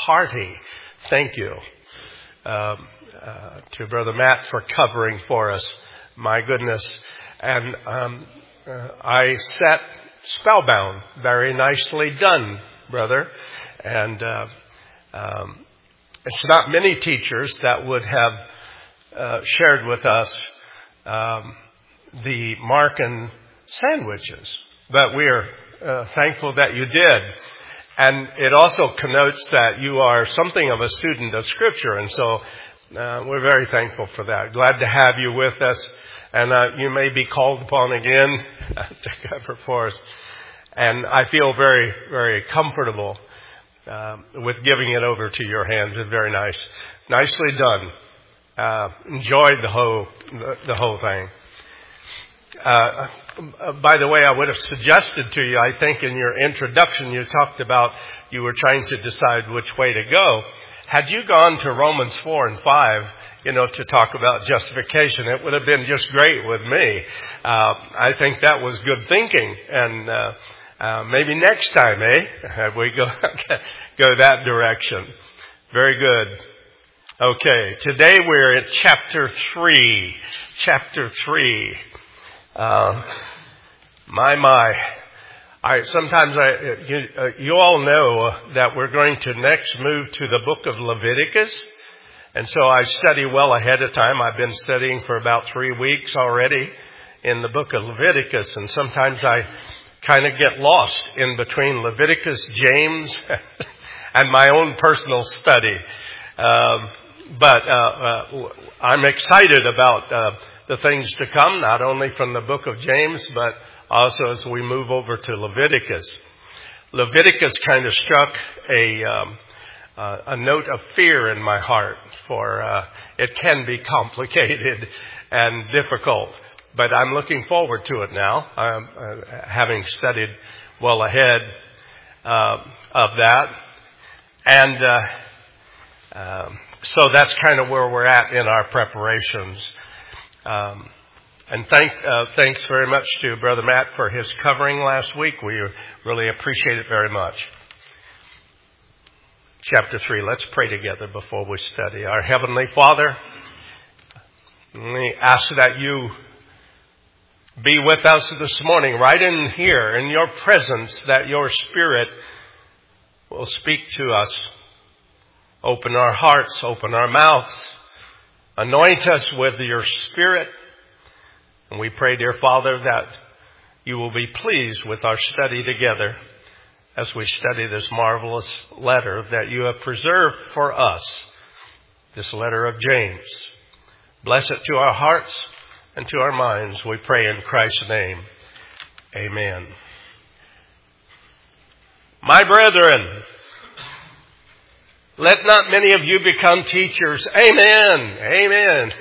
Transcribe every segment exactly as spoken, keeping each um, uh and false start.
hearty thank you um, uh, to Brother Matt for covering for us. My goodness. And um, uh, I sat spellbound. Very nicely done, brother. And uh, um, it's not many teachers that would have uh, shared with us um, the Markan sandwiches. But we are uh, thankful that you did. And it also connotes that you are something of a student of Scripture. And so uh, we're very thankful for that. Glad to have you with us. And uh, you may be called upon again to cover for us. And I feel very, very comfortable uh, with giving it over to your hands. It's very nice. Nicely done. Uh, enjoyed the whole, the, the whole thing. Uh, by the way, I would have suggested to you, I think in your introduction, you talked about you were trying to decide which way to go. Had you gone to Romans four and five, you know, to talk about justification, it would have been just great with me. Uh, I think that was good thinking. And uh, uh, maybe next time, eh, we go, go that direction. Very good. Okay, today we're at chapter three. Chapter three. Uh, my, my. I, sometimes I, you, uh, you all know that we're going to next move to the book of Leviticus. And so I study well ahead of time. I've been studying for about three weeks already in the book of Leviticus. And sometimes I kind of get lost in between Leviticus, James, and my own personal study. Um, but uh, uh, I'm excited about uh, the things to come, not only from the book of James, but also as we move over to Leviticus. Leviticus kind of struck a um, uh, a note of fear in my heart, for uh, it can be complicated and difficult. But I'm looking forward to it now, um, uh, having studied well ahead uh, of that. And uh, um, so that's kind of where we're at in our preparations. Um, and thank, uh, thanks very much to Brother Matt for his covering last week. We really appreciate it very much. Chapter three, let's pray together before we study. Our Heavenly Father, we ask that you be with us this morning, right in here, in your presence, that your Spirit will speak to us. Open our hearts, open our mouths. Anoint us with your Spirit. And we pray, dear Father, that you will be pleased with our study together as we study this marvelous letter that you have preserved for us, this letter of James. Bless it to our hearts and to our minds, we pray in Christ's name. Amen. My brethren, let not many of you become teachers. Amen. Amen.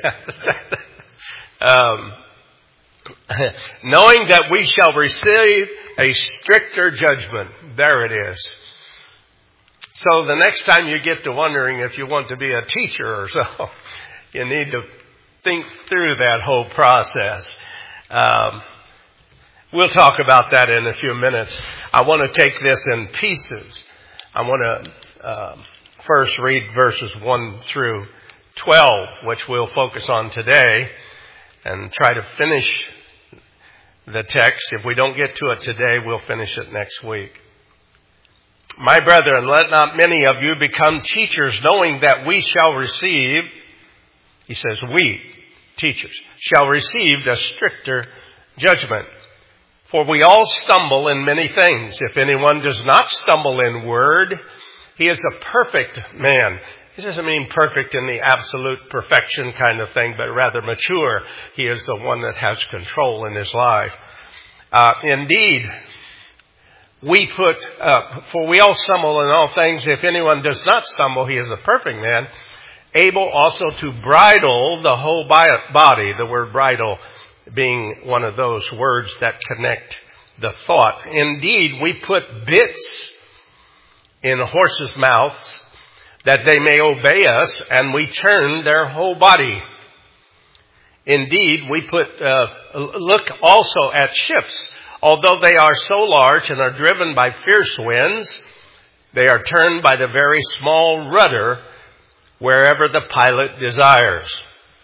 um, knowing that we shall receive a stricter judgment. There it is. So the next time you get to wondering if you want to be a teacher or so, you need to think through that whole process. Um, we'll talk about that in a few minutes. I want to take this in pieces. I want to uh, first read verses one through twelve, which we'll focus on today, and try to finish the text. If we don't get to it today, we'll finish it next week. My brethren, let not many of you become teachers, knowing that we shall receive, he says, we, teachers, shall receive a stricter judgment. For we all stumble in many things. If anyone does not stumble in word, he is a perfect man. He doesn't mean perfect in the absolute perfection kind of thing, but rather mature. He is the one that has control in his life. Uh, indeed, we put, uh, for we all stumble in all things. If anyone does not stumble, he is a perfect man, able also to bridle the whole body. The word bridle being one of those words that connect the thought. Indeed, we put bits in horses' mouths that they may obey us, and we turn their whole body. Indeed, we put, uh, look also at ships, although they are so large and are driven by fierce winds, They are turned by the very small rudder wherever the pilot desires.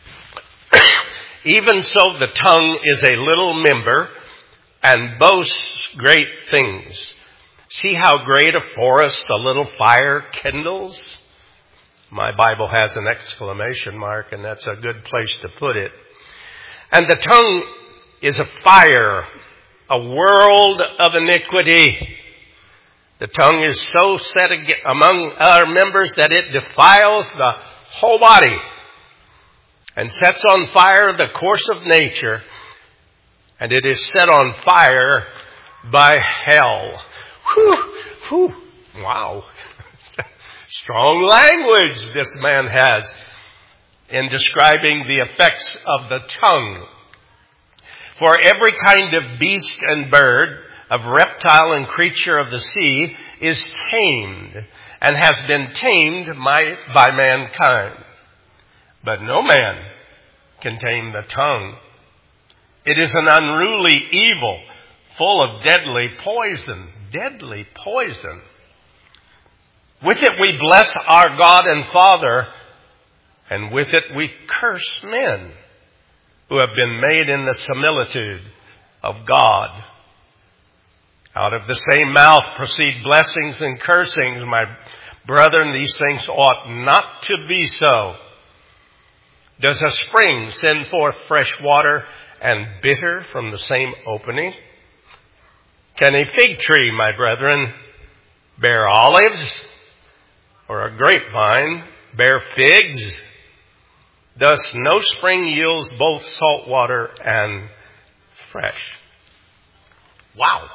Even so, the tongue is a little member and boasts great things. See how great a forest a little fire kindles? My Bible has an exclamation mark, and that's a good place to put it. And the tongue is a fire, a world of iniquity. The tongue is so set among our members that it defiles the whole body and sets on fire the course of nature, and it is set on fire by hell. Whew, whew, wow. Strong language this man has in describing the effects of the tongue. For every kind of beast and bird, of reptile and creature of the sea, is tamed and has been tamed by, by mankind. But no man can tame the tongue. It is an unruly evil, full of deadly poison. Deadly poison. With it we bless our God and Father, and with it we curse men who have been made in the similitude of God. Out of the same mouth proceed blessings and cursings. My brethren, these things ought not to be so. Does a spring send forth fresh water and bitter from the same opening? Can a fig tree, my brethren, bear olives? Or a grapevine bear figs? Thus no spring yields both salt water and fresh. Wow.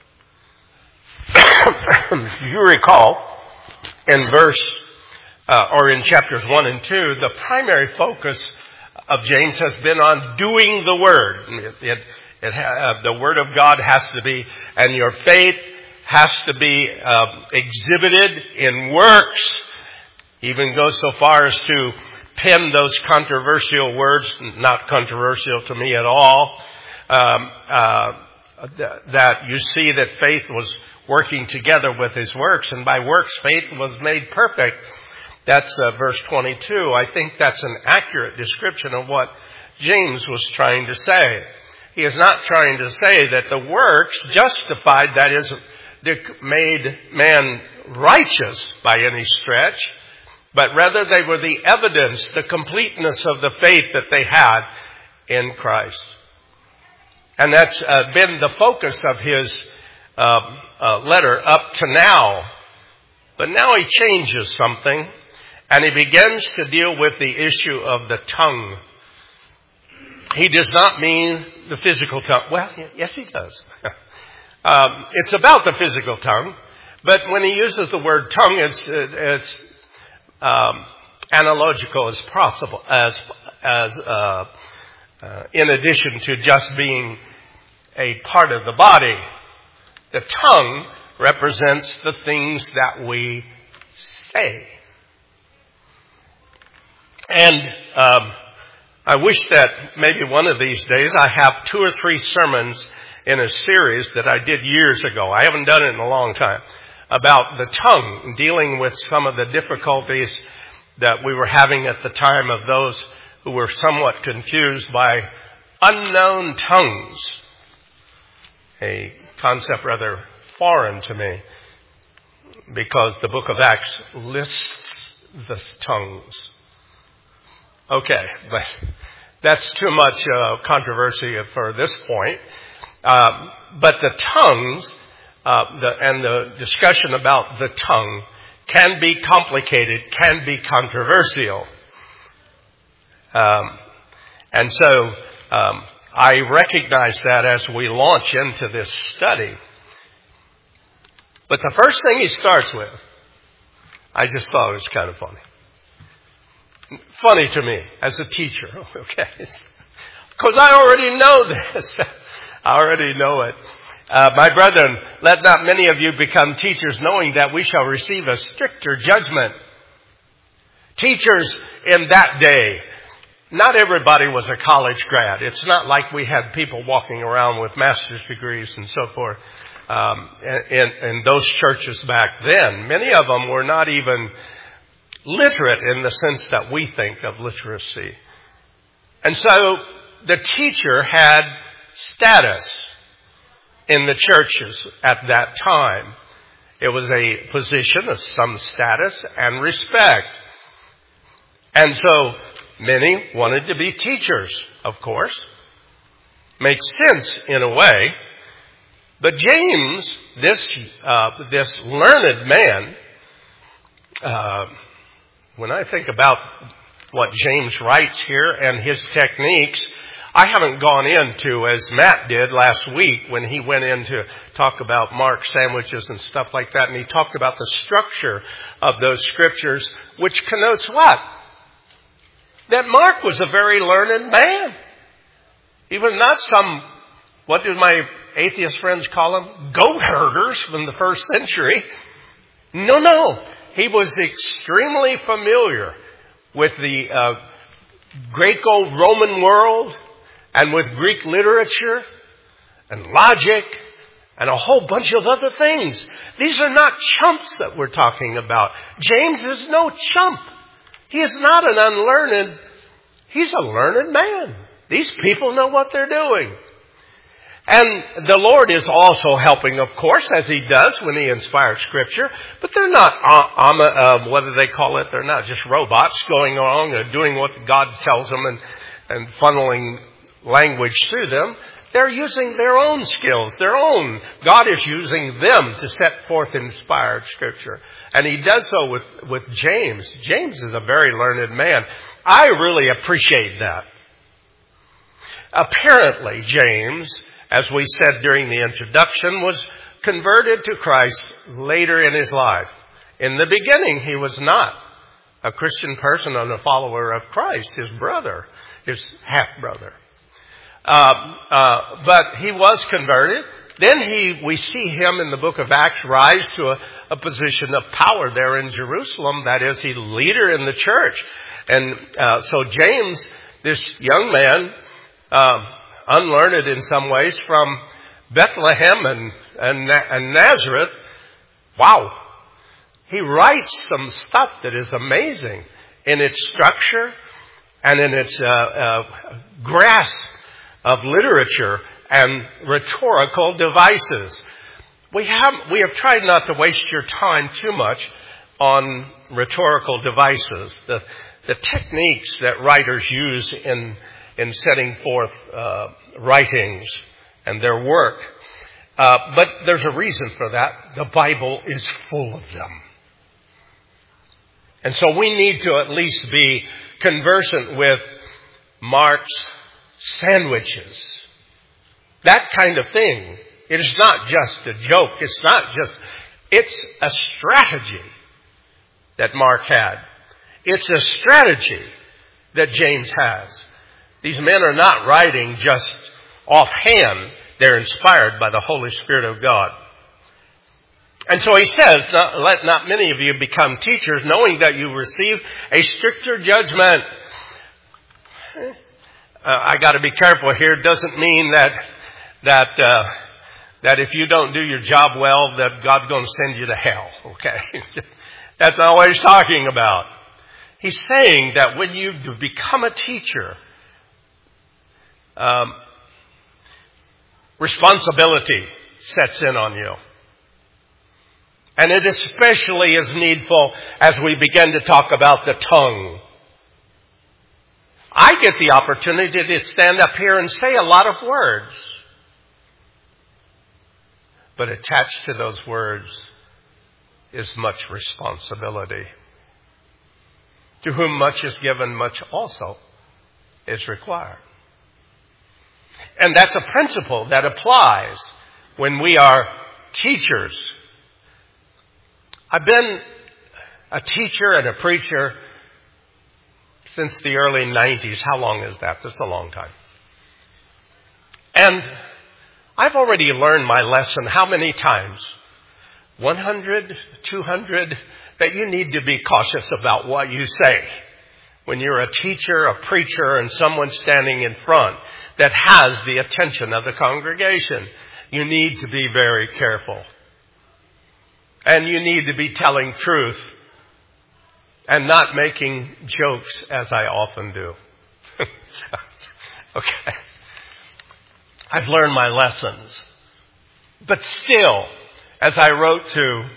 If you recall, in verse, uh, or in chapters one and two, the primary focus of James has been on doing the word. It, it, it uh, the word of God has to be, and your faith has to be uh, exhibited in works. Even goes so far as to pen those controversial words, not controversial to me at all, um, uh, th- that you see that faith was working together with his works, and by works faith was made perfect. That's uh, verse twenty-two. I think that's an accurate description of what James was trying to say. He is not trying to say that the works justified, that is, made man righteous by any stretch, but rather they were the evidence, the completeness of the faith that they had in Christ. And that's uh, been the focus of his uh, uh, letter up to now. But now he changes something, and he begins to deal with the issue of the tongue. He does not mean the physical tongue. Well, yes, he does. um, it's about the physical tongue, but when he uses the word tongue, it's it's um, analogical as possible, as as uh, uh, in addition to just being a part of the body. The tongue represents the things that we say. And um, I wish that maybe one of these days I have two or three sermons in a series that I did years ago. I haven't done it in a long time. About the tongue, dealing with some of the difficulties that we were having at the time of those who were somewhat confused by unknown tongues. A concept rather foreign to me, because the book of Acts lists the tongues. Okay, but that's too much uh, controversy for this point. Um, but the tongues uh, the, and the discussion about the tongue can be complicated, can be controversial. Um, and so um, I recognize that as we launch into this study. But the first thing he starts with, I just thought it was kind of funny. Funny to me as a teacher, okay? Because I already know this. I already know it. Uh, my brethren, let not many of you become teachers, knowing that we shall receive a stricter judgment. Teachers in that day, not everybody was a college grad. It's not like we had people walking around with master's degrees and so forth. um, in, in those churches back then. Many of them were not even literate in the sense that we think of literacy. And so the teacher had status in the churches at that time. It was a position of some status and respect. And so many wanted to be teachers, of course. Makes sense in a way. But James, this uh, this learned man, uh, when I think about what James writes here and his techniques, I haven't gone into, as Matt did last week when he went in to talk about Mark sandwiches and stuff like that, and he talked about the structure of those scriptures, which connotes what? That Mark was a very learned man. Even not some, what do my atheist friends call them? Goat herders from the first century. No, no. He was extremely familiar with the uh, Greco-Roman world and with Greek literature and logic and a whole bunch of other things. These are not chumps that we're talking about. James is no chump. He is not an unlearned, he's a learned man. These people know what they're doing. And the Lord is also helping, of course, as He does when He inspires Scripture. But they're not, uh, um, uh, what do they call it? They're not just robots going along and doing what God tells them and, and funneling language through them. They're using their own skills, their own. God is using them to set forth inspired Scripture. And He does so with, with James. James is a very learned man. I really appreciate that. Apparently, James, as we said during the introduction, was converted to Christ later in his life. In the beginning, he was not a Christian person and a follower of Christ, his brother, his half-brother. Uh, uh, but he was converted. Then he, we see him in the book of Acts rise to a, a position of power there in Jerusalem. That is, he's leader in the church. And uh, so James, this young man, uh, unlearned in some ways, from Bethlehem and, and, and Nazareth, wow, he writes some stuff that is amazing in its structure and in its uh, uh, grasp of literature and rhetorical devices. We have we have tried not to waste your time too much on rhetorical devices, the the techniques that writers use in in setting forth uh, writings and their work. Uh, but there's a reason for that. The Bible is full of them. And so we need to at least be conversant with Mark's sandwiches. That kind of thing. It is not just a joke. It's not just, it's a strategy that Mark had. It's a strategy that James has. These men are not writing just offhand. They're inspired by the Holy Spirit of God. And so he says, not, let not many of you become teachers, knowing that you receive a stricter judgment. Uh, I got to be careful here. It doesn't mean that that uh, that if you don't do your job well, that God's going to send you to hell. Okay, that's not what he's talking about. He's saying that when you become a teacher, um, responsibility sets in on you. And it especially is needful as we begin to talk about the tongue. I get the opportunity to stand up here and say a lot of words. But attached to those words is much responsibility. To whom much is given, much also is required. And that's a principle that applies when we are teachers. I've been a teacher and a preacher since the early nineties. How long is that? That's a long time. And I've already learned my lesson how many times? one hundred, two hundred, that you need to be cautious about what you say. When you're a teacher, a preacher, and someone standing in front that has the attention of the congregation. You need to be very careful. And you need to be telling truth and not making jokes, as I often do. Okay. I've learned my lessons. But still, as I wrote to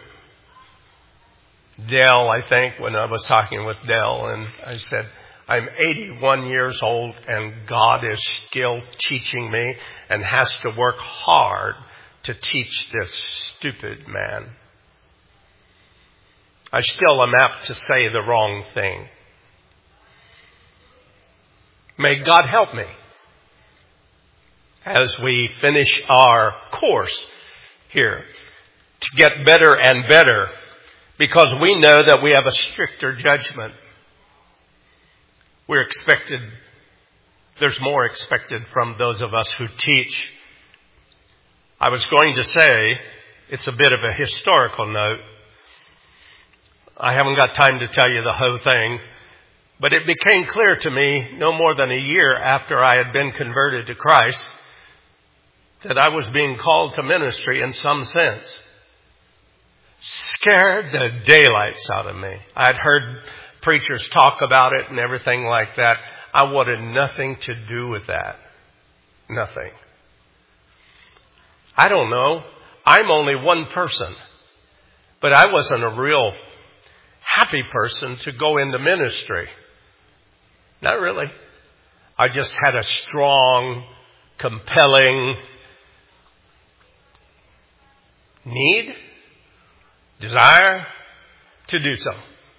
Dell, I think, when I was talking with Dell, and I said, I'm eighty-one years old and God is still teaching me and has to work hard to teach this stupid man. I still am apt to say the wrong thing. May God help me as we finish our course here to get better and better, because we know that we have a stricter judgment. We're expected, there's more expected from those of us who teach. I was going to say, it's a bit of a historical note. I haven't got time to tell you the whole thing, but it became clear to me no more than a year after I had been converted to Christ that I was being called to ministry in some sense. Scared the daylights out of me. I'd heard preachers talk about it and everything like that. I wanted nothing to do with that. Nothing. I don't know. I'm only one person. But I wasn't a real happy person to go into ministry. Not really. I just had a strong, compelling need, desire to do so.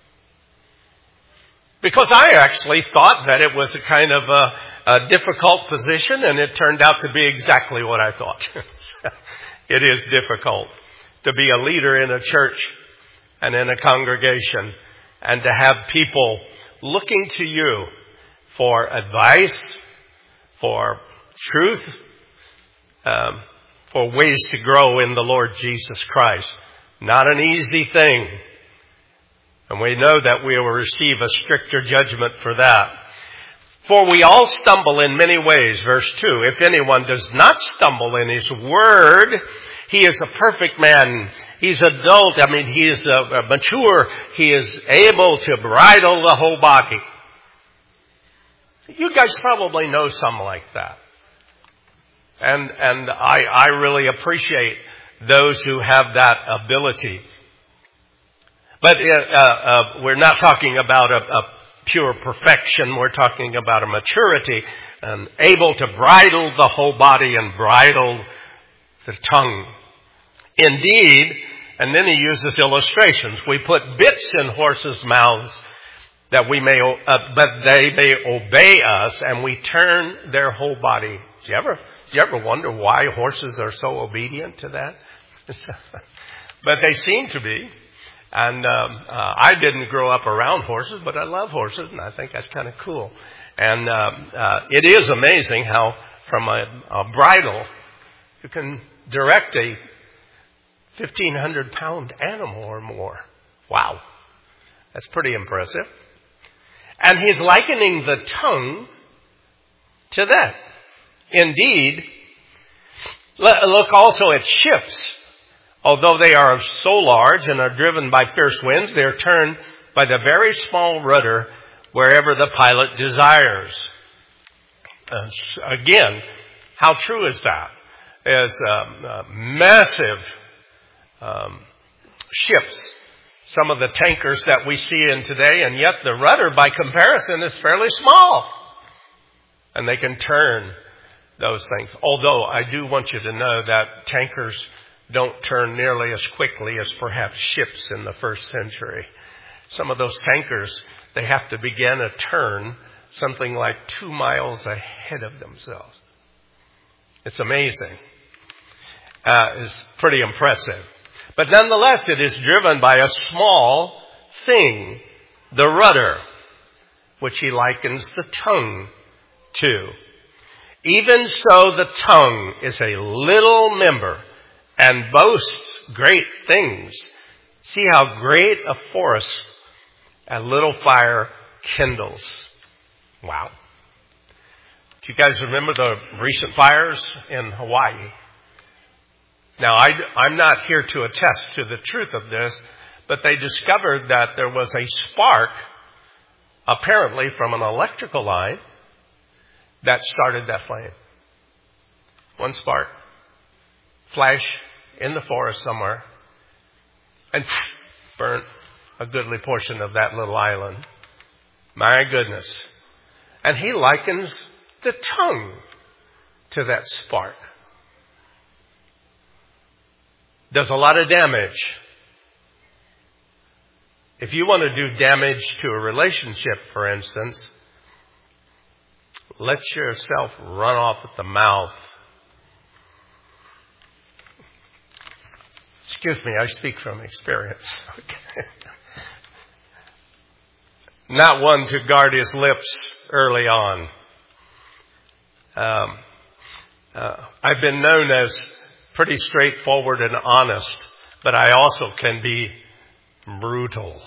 Because I actually thought that it was a kind of a, a difficult position, and it turned out to be exactly what I thought. It is difficult to be a leader in a church and in a congregation and to have people looking to you for advice, for truth, um, for ways to grow in the Lord Jesus Christ. Not an easy thing. And we know that we will receive a stricter judgment for that. For we all stumble in many ways. Verse two, if anyone does not stumble in his word, he is a perfect man. He's adult. I mean, he is a, a mature. He is able to bridle the whole body. You guys probably know some like that. And, and I, I really appreciate those who have that ability. But uh, uh, we're not talking about a, a pure perfection. We're talking about a maturity and able to bridle the whole body and bridle the tongue. Indeed, and then he uses illustrations. We put bits in horses' mouths that we may, uh, but they may obey us, and we turn their whole body. Do you ever, do you ever wonder why horses are so obedient to that? But they seem to be. And um, uh, I didn't grow up around horses, but I love horses, and I think that's kind of cool. And um, uh, it is amazing how from a, a bridle you can direct a fifteen hundred pound animal or more. Wow. That's pretty impressive. And he's likening the tongue to that. Indeed, look also at ships. Although they are so large and are driven by fierce winds, they are turned by the very small rudder wherever the pilot desires. Uh, again, how true is that? As um, uh, massive um, ships, some of the tankers that we see in today, and yet the rudder, by comparison, is fairly small. And they can turn those things. Although I do want you to know that tankers don't turn nearly as quickly as perhaps ships in the first century. Some of those tankers, they have to begin a turn something like two miles ahead of themselves. It's amazing. Uh, it's pretty impressive. But nonetheless, it is driven by a small thing, the rudder, which he likens the tongue to. Even so, the tongue is a little member and boasts great things. See how great a forest a little fire kindles. Wow. Do you guys remember the recent fires in Hawaii? Now, I, I'm not here to attest to the truth of this, but they discovered that there was a spark, apparently from an electrical line, that started that flame. One spark, flash in the forest somewhere, and burnt a goodly portion of that little island. My goodness. And he likens the tongue to that spark. Does a lot of damage. If you want to do damage to a relationship, for instance, let yourself run off at the mouth. Excuse me, I speak from experience. Okay. Not one to guard his lips early on. Um, uh, I've been known as pretty straightforward and honest, but I also can be brutal.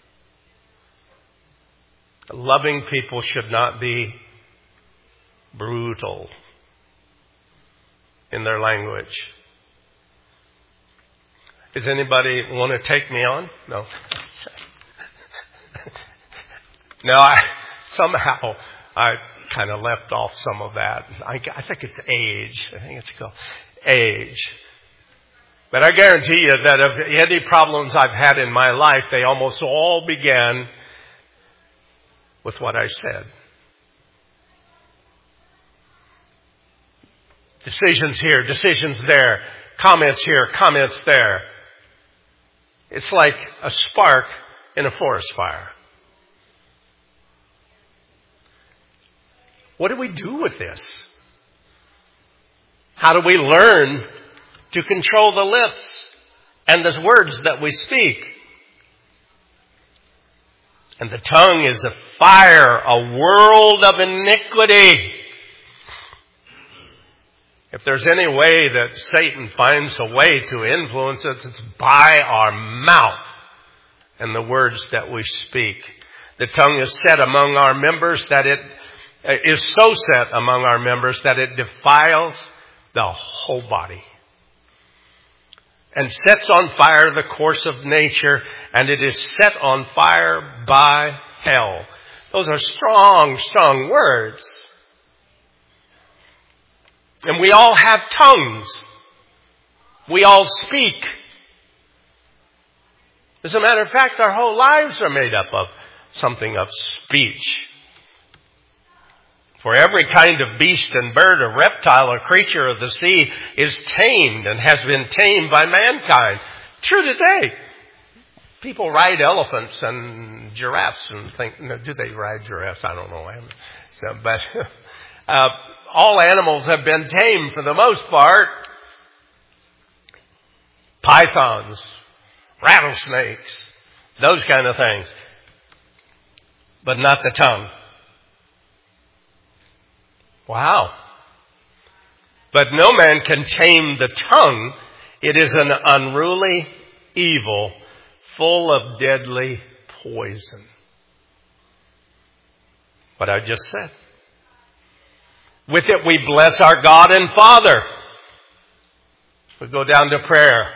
Loving people should not be brutal in their language. Does anybody want to take me on? No. No, I somehow I kind of left off some of that. I, I think it's age. I think it's called age. But I guarantee you that of any problems I've had in my life, they almost all began with what I said. Decisions here, decisions there, comments here, comments there. It's like a spark in a forest fire. What do we do with this? How do we learn to control the lips and the words that we speak? And the tongue is a fire, a world of iniquity. If there's any way that Satan finds a way to influence us, it's by our mouth and the words that we speak. The tongue is set among our members that it is so set among our members that it defiles the whole body and sets on fire the course of nature, and it is set on fire by hell. Those are strong, strong words. And we all have tongues. We all speak. As a matter of fact, our whole lives are made up of something of speech. For every kind of beast and bird or reptile or creature of the sea is tamed and has been tamed by mankind. True today. People ride elephants and giraffes and think, no, do they ride giraffes? I don't know. So, but uh, all animals have been tamed for the most part. Pythons, rattlesnakes, those kind of things. But not the tongue. Wow. But no man can tame the tongue. It is an unruly evil, full of deadly poison. What I just said. With it we bless our God and Father. We go down to prayer.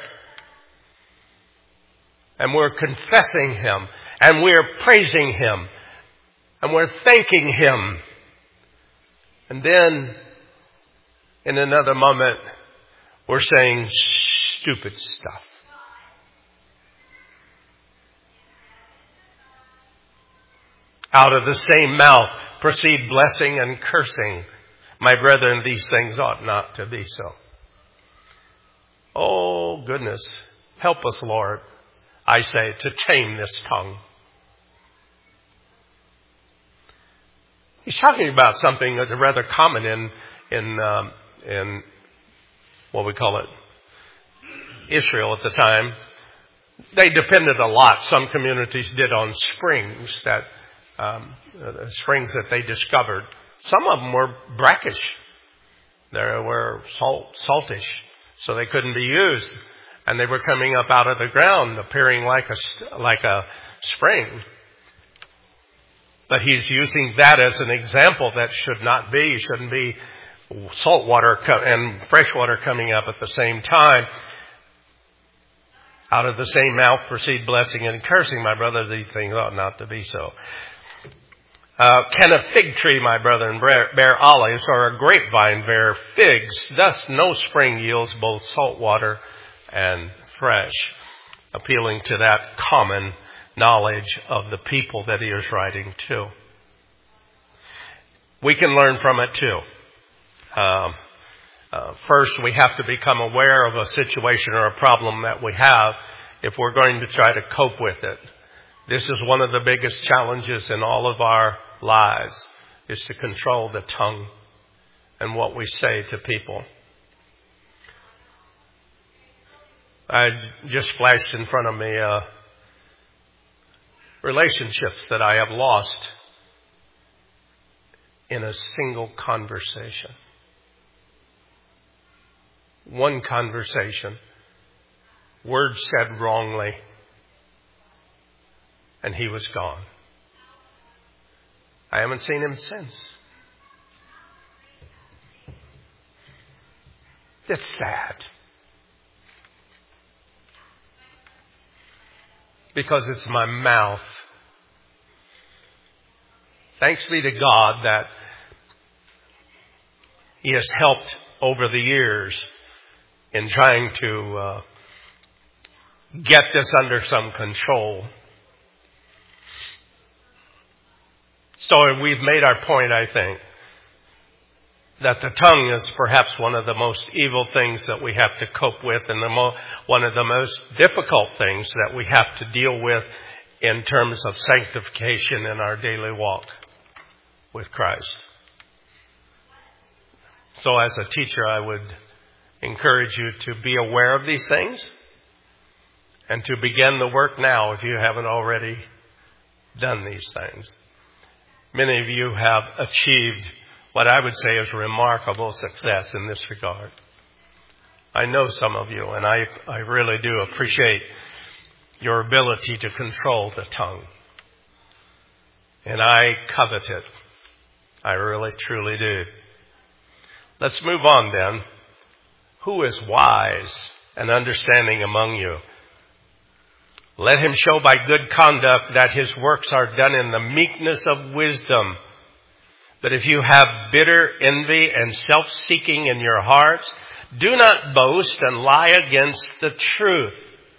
And we're confessing Him. And we're praising Him. And we're thanking Him. And then, in another moment, we're saying stupid stuff. Out of the same mouth proceed blessing and cursing. My brethren, these things ought not to be so. Oh, goodness. Help us, Lord, I say, to tame this tongue. He's talking about something that's rather common in in um, in what we call it Israel at the time. They depended a lot. Some communities did on springs that um, uh, springs that they discovered. Some of them were brackish. They were salt saltish, so they couldn't be used, and they were coming up out of the ground, appearing like a like a spring. But he's using that as an example that should not be. You shouldn't be salt water co- and fresh water coming up at the same time. Out of the same mouth proceed blessing and cursing, my brothers. These things ought not to be so. Uh, can a fig tree, my brethren, bear, bear olives, or a grapevine bear figs? Thus no spring yields both salt water and fresh. Appealing to that common knowledge of the people that he is writing to. We can learn from it too. Um, uh, first, we have to become aware of a situation or a problem that we have if we're going to try to cope with it. This is one of the biggest challenges in all of our lives, is to control the tongue and what we say to people. I just flashed in front of me uh, relationships that I have lost in a single conversation. One conversation, words said wrongly, and he was gone. I haven't seen him since. It's sad. Because it's my mouth. Thanks be to God that he has helped over the years in trying to uh, get this under some control. So we've made our point, I think, that the tongue is perhaps one of the most evil things that we have to cope with, and the mo- one of the most difficult things that we have to deal with in terms of sanctification in our daily walk with Christ. So as a teacher, I would encourage you to be aware of these things and to begin the work now if you haven't already done these things. Many of you have achieved what I would say is remarkable success in this regard. I know some of you, and I, I really do appreciate your ability to control the tongue. And I covet it. I really, truly do. Let's move on then. Who is wise and understanding among you? Let him show by good conduct that his works are done in the meekness of wisdom. But if you have bitter envy and self-seeking in your hearts, do not boast and lie against the truth.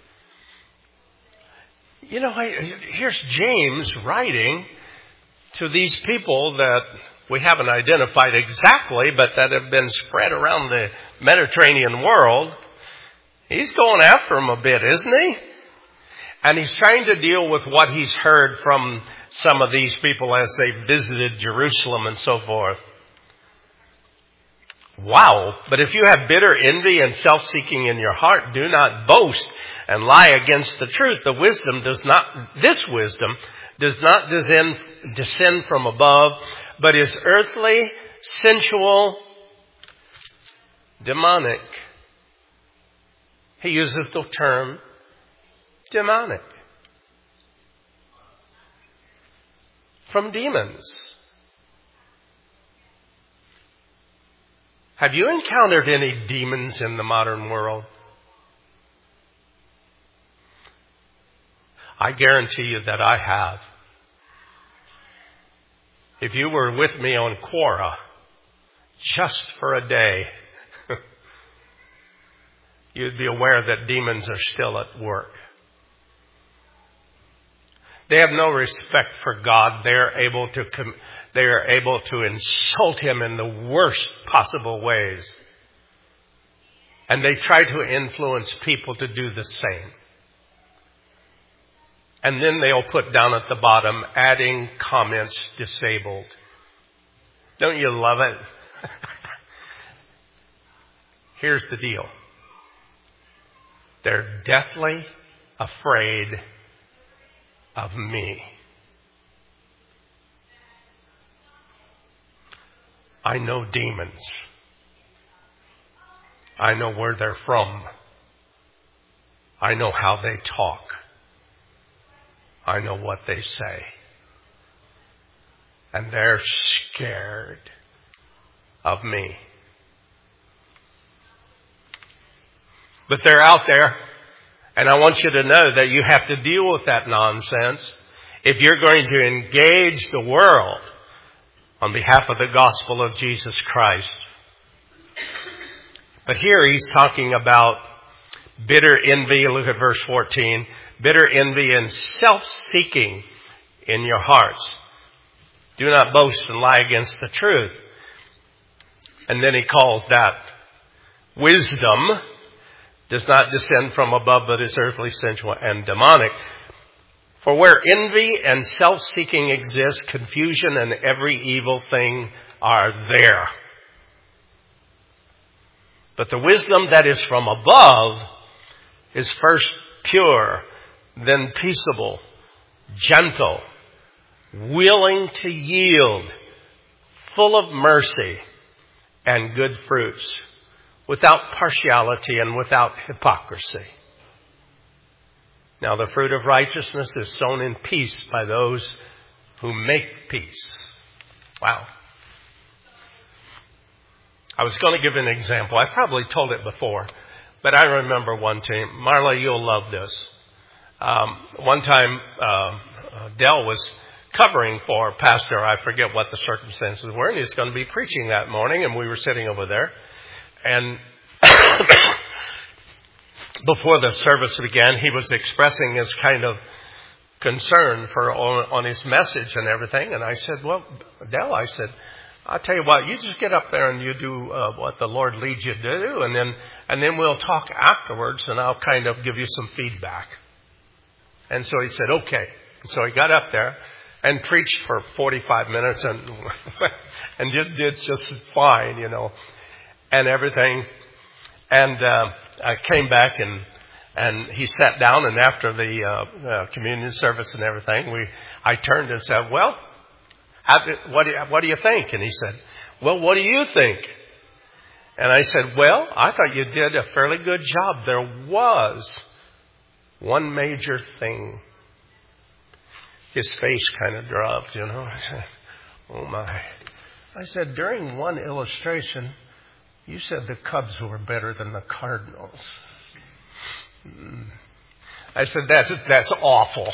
You know, here's James writing to these people that we haven't identified exactly, but that have been spread around the Mediterranean world. He's going after them a bit, isn't he? And he's trying to deal with what he's heard from some of these people as they visited Jerusalem and so forth. Wow. But if you have bitter envy and self-seeking in your heart, do not boast and lie against the truth. The wisdom does not, this wisdom does not descend, descend from above, but is earthly, sensual, demonic. He uses the term demonic. From demons. Have you encountered any demons in the modern world? I guarantee you that I have. If you were with me on Quora, just for a day, you'd be aware that demons are still at work. They have no respect for God. They are able to com- they are able to insult him in the worst possible ways. And they try to influence people to do the same. And then they'll put down at the bottom, adding comments disabled. Don't you love it? Here's the deal. They're deathly afraid of me. I know demons. I know where they're from. I know how they talk. I know what they say. And they're scared of me. But they're out there. And I want you to know that you have to deal with that nonsense if you're going to engage the world on behalf of the gospel of Jesus Christ. But here he's talking about bitter envy. Look at verse fourteen. Bitter envy and self-seeking in your hearts. Do not boast and lie against the truth. And then he calls that wisdom does not descend from above, but is earthly, sensual, and demonic. For where envy and self-seeking exist, confusion and every evil thing are there. But the wisdom that is from above is first pure, then peaceable, gentle, willing to yield, full of mercy and good fruits, without partiality and without hypocrisy. Now the fruit of righteousness is sown in peace by those who make peace. Wow. I was going to give an example. I probably told it before, but I remember one time. Marla, you'll love this. Um, one time, uh, Dell was covering for Pastor. I forget what the circumstances were, and he's going to be preaching that morning, and we were sitting over there. And before the service began, he was expressing his kind of concern for on, on his message and everything. And I said, well, Dell, I said, I'll tell you what, you just get up there and you do uh, what the Lord leads you to do, and then and then we'll talk afterwards, and I'll kind of give you some feedback. And so he said, okay. So he got up there and preached for forty-five minutes and and just did just fine, you know, and everything. And uh, I came back and and he sat down, and after the uh, uh, communion service and everything, we I turned and said, well, how did, what, do you, what do you think? And he said, well, what do you think? And I said, well, I thought you did a fairly good job. There was one major thing. His face kind of dropped, you know. I said, oh, my. I said, during one illustration, you said the Cubs were better than the Cardinals. I said, that's that's awful.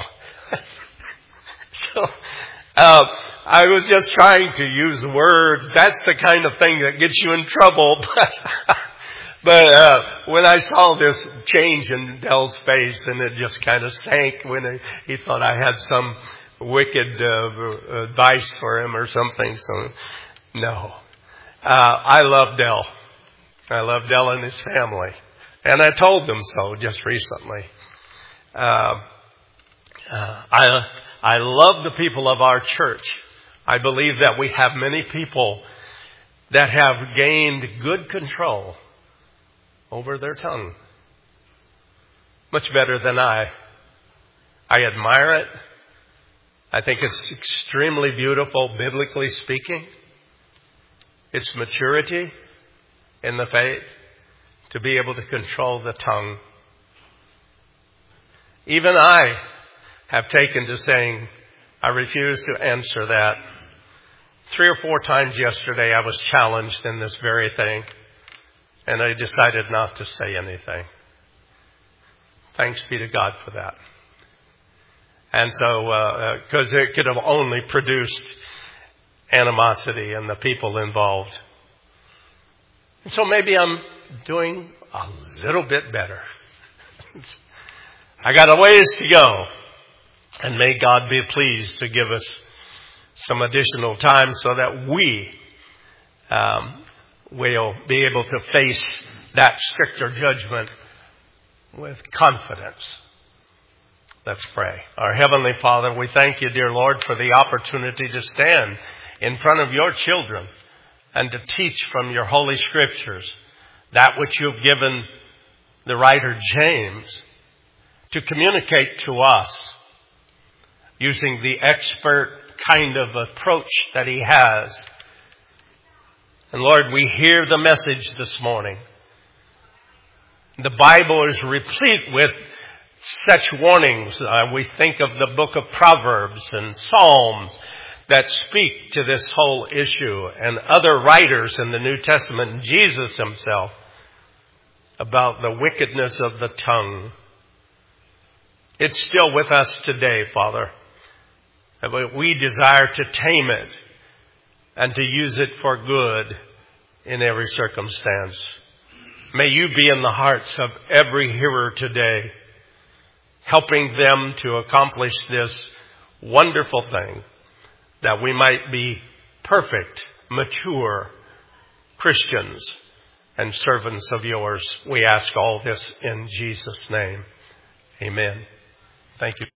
so uh, I was just trying to use words. That's the kind of thing that gets you in trouble. But but uh, when I saw this change in Dell's face, and it just kind of sank when he, he thought I had some wicked uh, advice for him or something. So no, uh, I love Dell. I love Dell and his family. And I told them so just recently. Uh, uh, I I love the people of our church. I believe that we have many people that have gained good control over their tongue. Much better than I. I admire it. I think it's extremely beautiful, biblically speaking. It's maturity in the faith to be able to control the tongue. Even I have taken to saying, I refuse to answer that. Three or four times yesterday I was challenged in this very thing, and I decided not to say anything. Thanks be to God for that. And so, because uh, it could have only produced animosity in the people involved. And so maybe I'm doing a little bit better. I got a ways to go. And may God be pleased to give us some additional time so that we um, will be able to face that stricter judgment with confidence. Let's pray. Our Heavenly Father, we thank you, dear Lord, for the opportunity to stand in front of your children and to teach from your Holy Scriptures that which you've given the writer James to communicate to us using the expert kind of approach that he has. And Lord, we hear the message this morning. The Bible is replete with such warnings. Uh, we think of the book of Proverbs and Psalms that speak to this whole issue, and other writers in the New Testament, and Jesus himself. about the wickedness of the tongue. It's still with us today, Father. But we desire to tame it and to use it for good in every circumstance. May you be in the hearts of every hearer today, helping them to accomplish this wonderful thing, that we might be perfect, mature Christians and servants of yours. We ask all this in Jesus' name. Amen. Thank you.